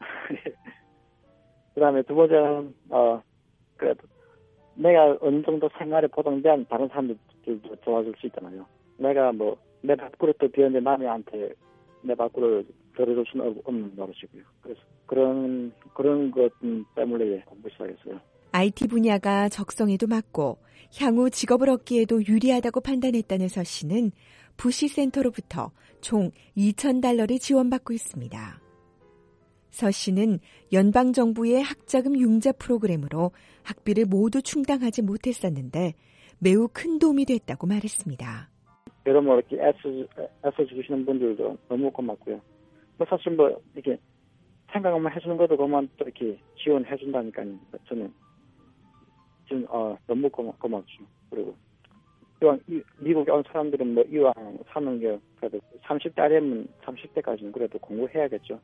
H: 그다음에 두 번째는 그래도 내가 어느 정도 생활에 보장된 다른 사람들도 도와줄 수 있잖아요. 내가 내 밥그릇도 비었는데 남한테 내 밥그릇을 들어줄 수는 없는 노릇이고요. 그래서 그런 것 때문에 공부 시작했어요.
F: IT 분야가 적성에도 맞고 향후 직업을 얻기에도 유리하다고 판단했다는 서 씨는 부시 센터로부터 총 $2,000를 지원받고 있습니다. 서 씨는 연방정부의 학자금 융자 프로그램으로 학비를 모두 충당하지 못했었는데 매우 큰 도움이 됐다고 말했습니다.
H: 여러분 이렇게 애써주시는 분들도 너무 고맙고요. 뭐 사실 뭐 이렇게 생각만 해주는 것도 그만 또 이렇게 지원해 준다니까요. 저는 지금 너무 고맙죠. 그리고 이왕 미국에 온 사람들은 뭐 이왕 사는 게 그래도 30대 아래면 30대까지는 그래도 공부해야겠죠.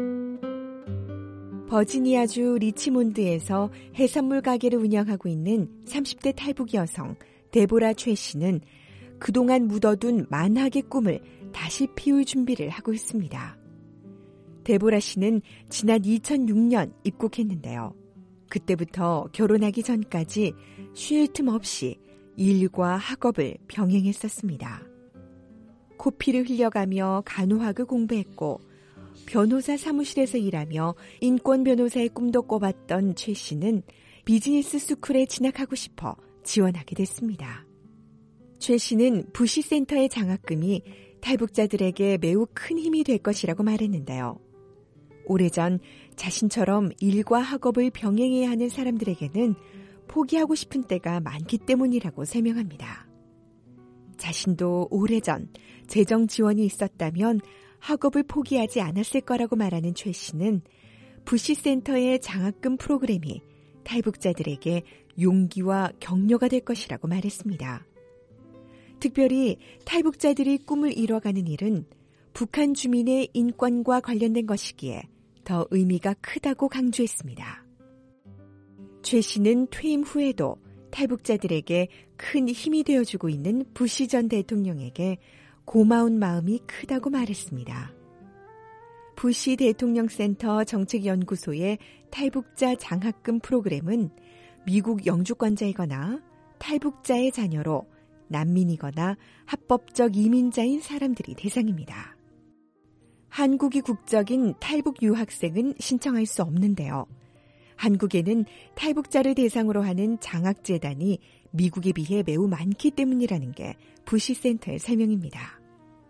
F: 버지니아주 리치몬드에서 해산물 가게를 운영하고 있는 30대 탈북 여성 데보라 최 씨는 그동안 묻어둔 만학의 꿈을 다시 피울 준비를 하고 있습니다. 데보라 씨는 지난 2006년 입국했는데요. 그때부터 결혼하기 전까지 쉴 틈 없이 일과 학업을 병행했었습니다. 코피를 흘려가며 간호학을 공부했고 변호사 사무실에서 일하며 인권 변호사의 꿈도 꿔봤던 최 씨는 비즈니스 스쿨에 진학하고 싶어 지원하게 됐습니다. 최 씨는 부시센터의 장학금이 탈북자들에게 매우 큰 힘이 될 것이라고 말했는데요. 오래전 자신처럼 일과 학업을 병행해야 하는 사람들에게는 포기하고 싶은 때가 많기 때문이라고 설명합니다. 자신도 오래전 재정 지원이 있었다면 학업을 포기하지 않았을 거라고 말하는 최 씨는 부시센터의 장학금 프로그램이 탈북자들에게 용기와 격려가 될 것이라고 말했습니다. 특별히 탈북자들이 꿈을 이뤄가는 일은 북한 주민의 인권과 관련된 것이기에 더 의미가 크다고 강조했습니다. 최 씨는 퇴임 후에도 탈북자들에게 큰 힘이 되어주고 있는 부시 전 대통령에게 고마운 마음이 크다고 말했습니다. 부시 대통령센터 정책연구소의 탈북자 장학금 프로그램은 미국 영주권자이거나 탈북자의 자녀로 난민이거나 합법적 이민자인 사람들이 대상입니다. 한국이 국적인 탈북 유학생은 신청할 수 없는데요. 한국에는 탈북자를 대상으로 하는 장학재단이 미국에 비해 매우 많기 때문이라는 게 부시센터의 설명입니다.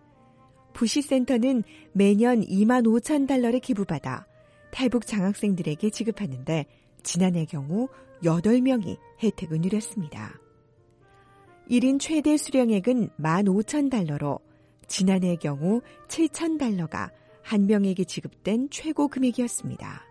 F: 부시센터는 매년 25,000달러를 기부받아 탈북 장학생들에게 지급하는데 지난해 경우 8명이 혜택을 누렸습니다. 1인 최대 수령액은 15,000달러로 지난해의 경우 7,000달러가 한 명에게 지급된 최고 금액이었습니다.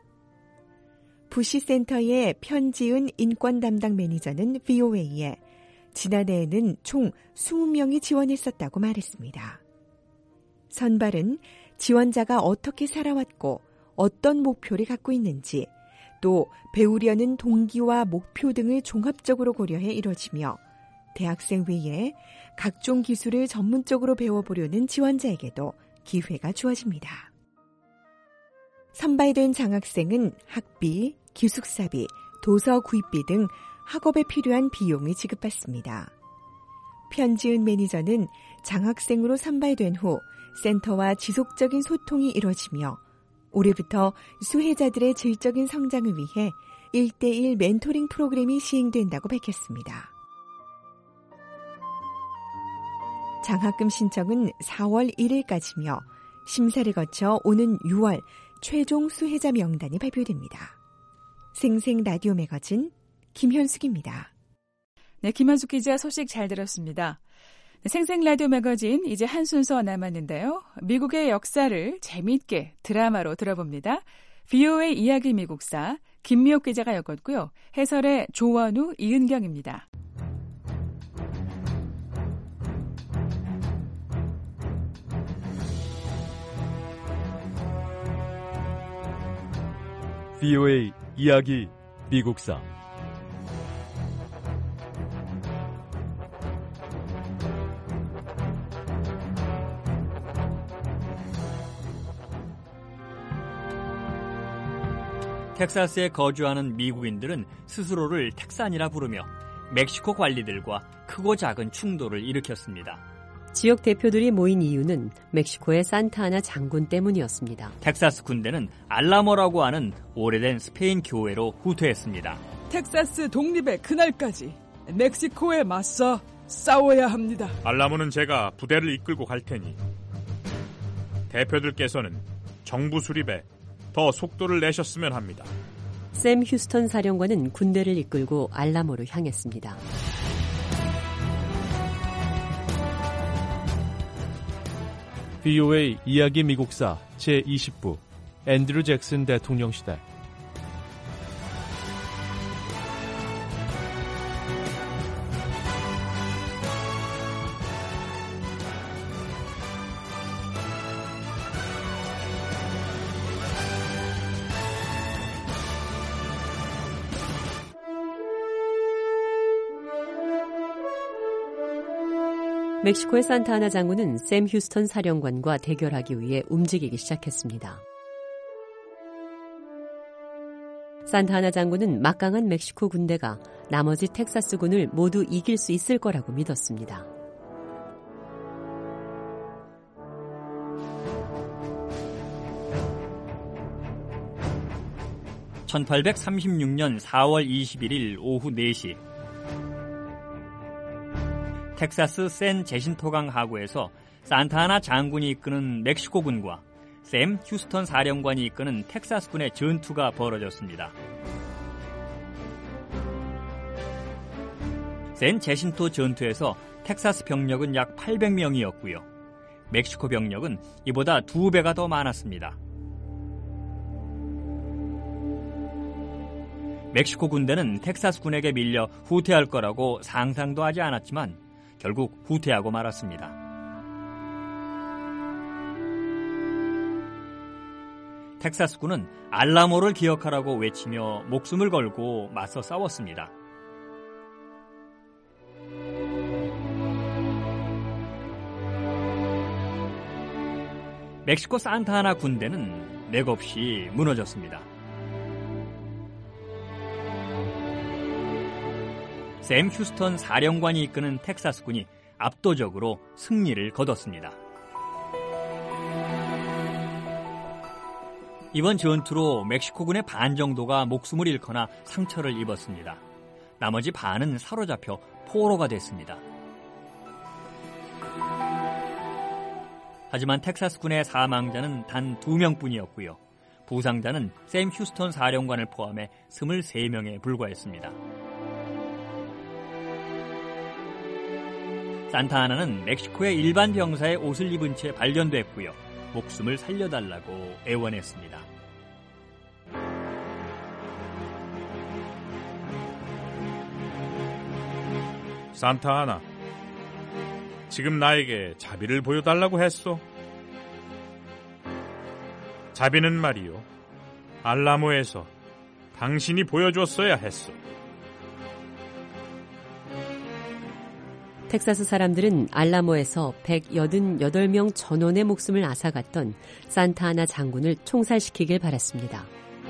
F: 부시센터의 편지은 인권 담당 매니저는 VOA에 지난해에는 총 20명이 지원했었다고 말했습니다. 선발은 지원자가 어떻게 살아왔고 어떤 목표를 갖고 있는지 또 배우려는 동기와 목표 등을 종합적으로 고려해 이뤄지며 대학생 외에 각종 기술을 전문적으로 배워보려는 지원자에게도 기회가 주어집니다. 선발된 장학생은 학비, 기숙사비, 도서 구입비 등 학업에 필요한 비용을 지급받습니다. 편지은 매니저는 장학생으로 선발된 후 센터와 지속적인 소통이 이뤄지며 올해부터 수혜자들의 질적인 성장을 위해 1:1 멘토링 프로그램이 시행된다고 밝혔습니다. 장학금 신청은 4월 1일까지며 심사를 거쳐 오는 6월 최종 수혜자 명단이 발표됩니다. 생생 라디오 매거진 김현숙입니다.
B: 네, 김현숙 기자 소식 잘 들었습니다. 네, 생생 라디오 매거진 이제 한 순서 남았는데요. 미국의 역사를 재미있게 드라마로 들어봅니다. VOA 이야기 미국사 김미옥 기자가 엮었고요. 해설의 조원우, 이은경입니다.
A: VOA 이야기 미국사
I: 텍사스에 거주하는 미국인들은 스스로를 텍산이라 부르며 멕시코 관리들과 크고 작은 충돌을 일으켰습니다.
J: 지역 대표들이 모인 이유는 멕시코의 산타아나 장군 때문이었습니다.
I: 텍사스 군대는 알라모라고 하는 오래된 스페인 교회로 후퇴했습니다.
K: 텍사스 독립의 그날까지 멕시코에 맞서 싸워야 합니다.
L: 알라모는 제가 부대를 이끌고 갈 테니 대표들께서는 정부 수립에 더 속도를 내셨으면 합니다.
J: 샘 휴스턴 사령관은 군대를 이끌고 알라모로 향했습니다.
A: VOA 이야기 미국사 제20부 앤드류 잭슨 대통령 시대.
J: 멕시코의 산타하나 장군은 샘 휴스턴 사령관과 대결하기 위해 움직이기 시작했습니다. 산타하나 장군은 막강한 멕시코 군대가 나머지 텍사스군을 모두 이길 수 있을 거라고 믿었습니다.
I: (1836년 4월 21일) 오후 4시 텍사스 샌 제신토강 하구에서 산타하나 장군이 이끄는 멕시코군과 샘 휴스턴 사령관이 이끄는 텍사스군의 전투가 벌어졌습니다. 샌 제신토 전투에서 텍사스 병력은 약 800명이었고요. 멕시코 병력은 이보다 2배가 더 많았습니다. 멕시코 군대는 텍사스 군에게 밀려 후퇴할 거라고 상상도 하지 않았지만 결국 후퇴하고 말았습니다. 텍사스군은 알라모를 기억하라고 외치며 목숨을 걸고 맞서 싸웠습니다. 멕시코 산타하나 군대는 맥없이 무너졌습니다. 샘 휴스턴 사령관이 이끄는 텍사스군이 압도적으로 승리를 거뒀습니다. 이번 전투로 멕시코군의 반 정도가 목숨을 잃거나 상처를 입었습니다. 나머지 반은 사로잡혀 포로가 됐습니다. 하지만 텍사스군의 사망자는 단 2명뿐이었고요. 부상자는 샘 휴스턴 사령관을 포함해 23명에 불과했습니다. 산타하나는 멕시코의 일반 병사의 옷을 입은 채 발견됐고요. 목숨을 살려달라고 애원했습니다.
L: 산타하나, 지금 나에게 자비를 보여달라고 했소. 자비는 말이요, 알라모에서 당신이 보여줬어야 했소.
J: 텍사스 사람들은 알라모에서 188명 전원의 목숨을 앗아갔던 산타하나 장군을 총살시키길 바랐습니다.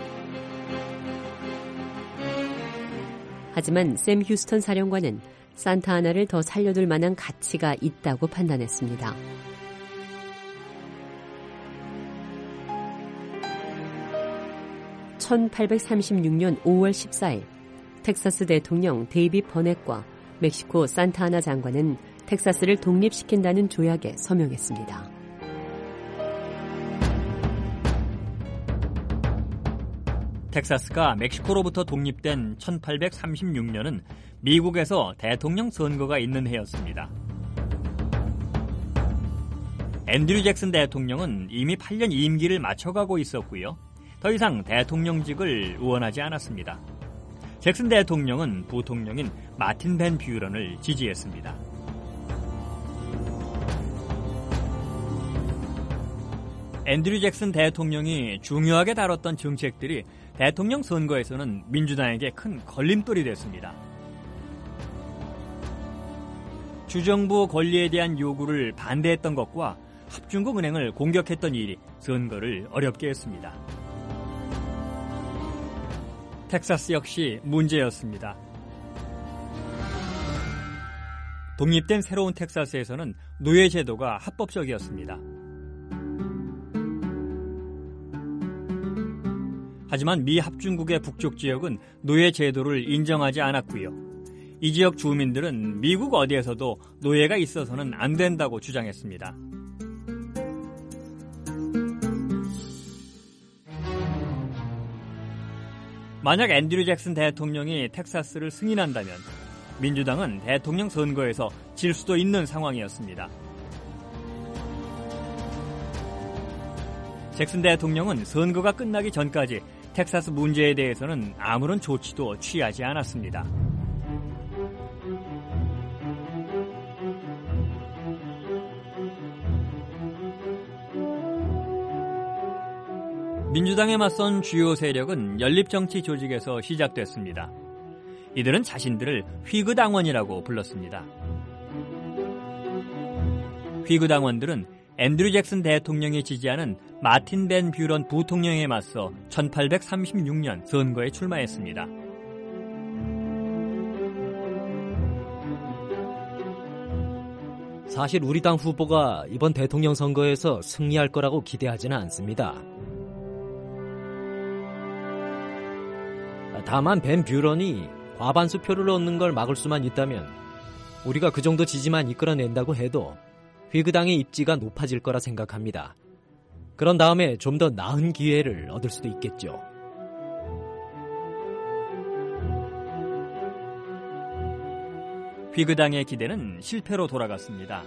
J: 하지만 샘 휴스턴 사령관은 산타하나를 더 살려둘 만한 가치가 있다고 판단했습니다. (1836년 5월 14일) 텍사스 대통령 데이비 버넷과 멕시코 산타하나 장관은 텍사스를 독립시킨다는 조약에 서명했습니다.
I: 텍사스가 멕시코로부터 독립된 1836년은 미국에서 대통령 선거가 있는 해였습니다. 앤드류 잭슨 대통령은 이미 8년 임기를 마쳐가고 있었고요. 더 이상 대통령직을 원하지 않았습니다. 잭슨 대통령은 부통령인 마틴 벤 뷰런을 지지했습니다. 앤드류 잭슨 대통령이 중요하게 다뤘던 정책들이 대통령 선거에서는 민주당에게 큰 걸림돌이 됐습니다. 주정부 권리에 대한 요구를 반대했던 것과 합중국 은행을 공격했던 일이 선거를 어렵게 했습니다. 텍사스 역시 문제였습니다. 독립된 새로운 텍사스에서는 노예 제도가 합법적이었습니다. 하지만 미 합중국의 북쪽 지역은 노예 제도를 인정하지 않았고요. 이 지역 주민들은 미국 어디에서도 노예가 있어서는 안 된다고 주장했습니다. 만약 앤드류 잭슨 대통령이 텍사스를 승인한다면 민주당은 대통령 선거에서 질 수도 있는 상황이었습니다. 잭슨 대통령은 선거가 끝나기 전까지 텍사스 문제에 대해서는 아무런 조치도 취하지 않았습니다. 민주당에 맞선 주요 세력은 연립정치 조직에서 시작됐습니다. 이들은 자신들을 휘그 당원이라고 불렀습니다. 휘그 당원들은 앤드류 잭슨 대통령이 지지하는 마틴 벤 뷰런 부통령에 맞서 1836년 선거에 출마했습니다.
M: 사실 우리 당 후보가 이번 대통령 선거에서 승리할 거라고 기대하지는 않습니다. 다만 벤 뷰런이 과반수 표를 얻는 걸 막을 수만 있다면 우리가 그 정도 지지만 이끌어낸다고 해도 휘그당의 입지가 높아질 거라 생각합니다. 그런 다음에 좀 더 나은 기회를 얻을 수도 있겠죠.
I: 휘그당의 기대는 실패로 돌아갔습니다.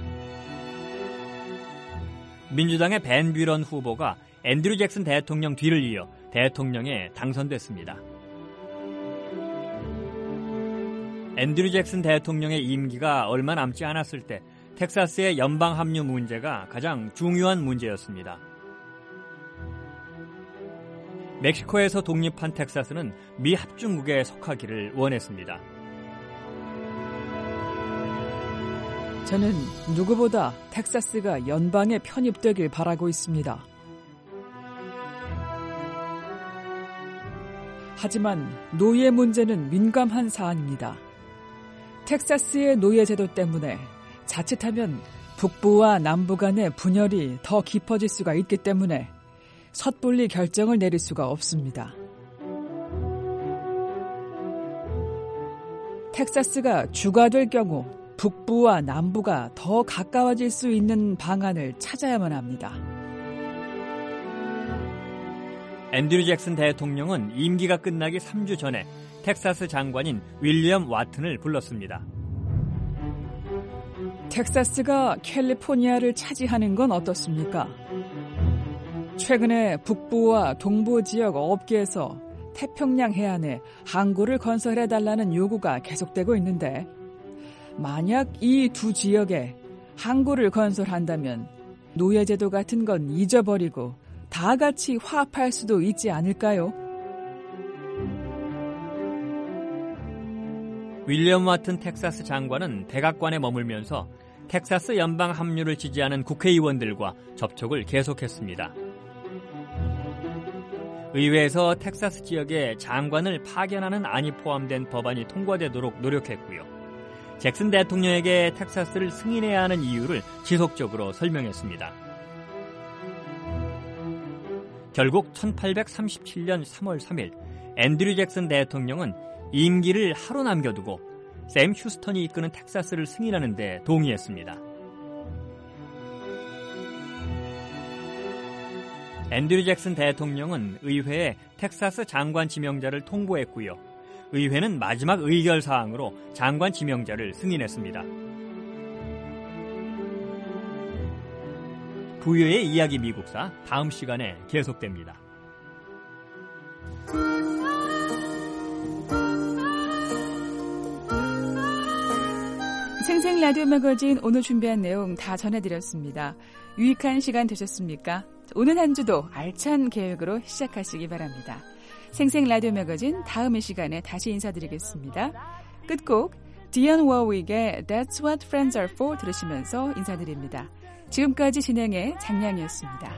I: 민주당의 벤 뷰런 후보가 앤드류 잭슨 대통령 뒤를 이어 대통령에 당선됐습니다. 앤드류 잭슨 대통령의 임기가 얼마 남지 않았을 때 텍사스의 연방 합류 문제가 가장 중요한 문제였습니다. 멕시코에서 독립한 텍사스는 미 합중국에 속하기를 원했습니다.
K: 저는 누구보다 텍사스가 연방에 편입되길 바라고 있습니다. 하지만 노예 문제는 민감한 사안입니다. 텍사스의 노예 제도 때문에 자칫하면 북부와 남부 간의 분열이 더 깊어질 수가 있기 때문에 섣불리 결정을 내릴 수가 없습니다. 텍사스가 주가 될 경우 북부와 남부가 더 가까워질 수 있는 방안을 찾아야만 합니다.
I: 앤드류 잭슨 대통령은 임기가 끝나기 3주 전에 텍사스 장관인 윌리엄 와튼을 불렀습니다.
K: 텍사스가 캘리포니아를 차지하는 건 어떻습니까? 최근에 북부와 동부 지역 업계에서 태평양 해안에 항구를 건설해달라는 요구가 계속되고 있는데 만약 이 두 지역에 항구를 건설한다면 노예제도 같은 건 잊어버리고 다 같이 화합할 수도 있지 않을까요?
I: 윌리엄 와튼 텍사스 장관은 백악관에 머물면서 텍사스 연방 합류를 지지하는 국회의원들과 접촉을 계속했습니다. 의회에서 텍사스 지역에 장관을 파견하는 안이 포함된 법안이 통과되도록 노력했고요. 잭슨 대통령에게 텍사스를 승인해야 하는 이유를 지속적으로 설명했습니다. 결국 1837년 3월 3일 앤드류 잭슨 대통령은 임기를 하루 남겨두고 샘 휴스턴이 이끄는 텍사스를 승인하는 데 동의했습니다. 앤드류 잭슨 대통령은 의회에 텍사스 장관 지명자를 통보했고요. 의회는 마지막 의결 사항으로 장관 지명자를 승인했습니다. 부유의 이야기 미국사 다음 시간에 계속됩니다.
B: 생생 라디오 매거진 오늘 준비한 내용 다 전해드렸습니다. 유익한 시간 되셨습니까? 오늘 한 주도 알찬 계획으로 시작하시기 바랍니다. 생생 라디오 매거진 다음 시간에 다시 인사드리겠습니다. 끝곡 디언 워윅의 That's What Friends Are For 들으시면서 인사드립니다. 지금까지 진행의 장량이었습니다.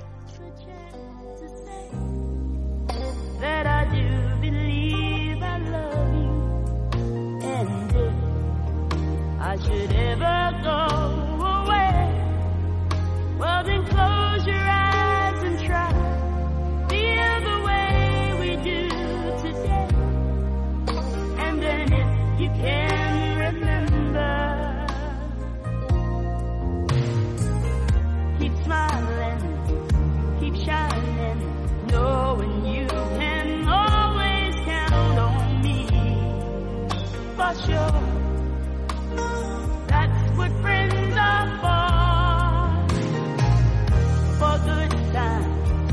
E: That I do believe I love you, and if I should ever go away, well then close your eyes and try feel the way we do today, and then if you can remember, keep smiling, keep shining, knowing you can always count on me, for sure. That's what friends are for good times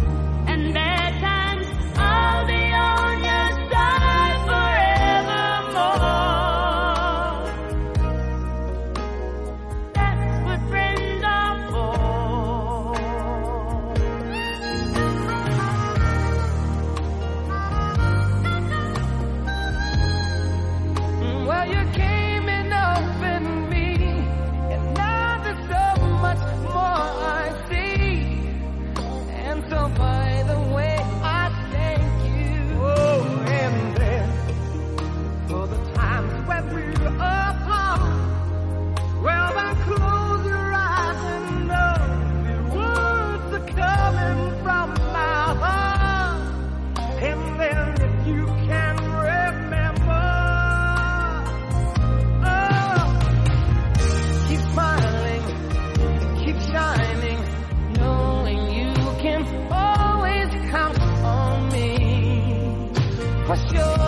N: sure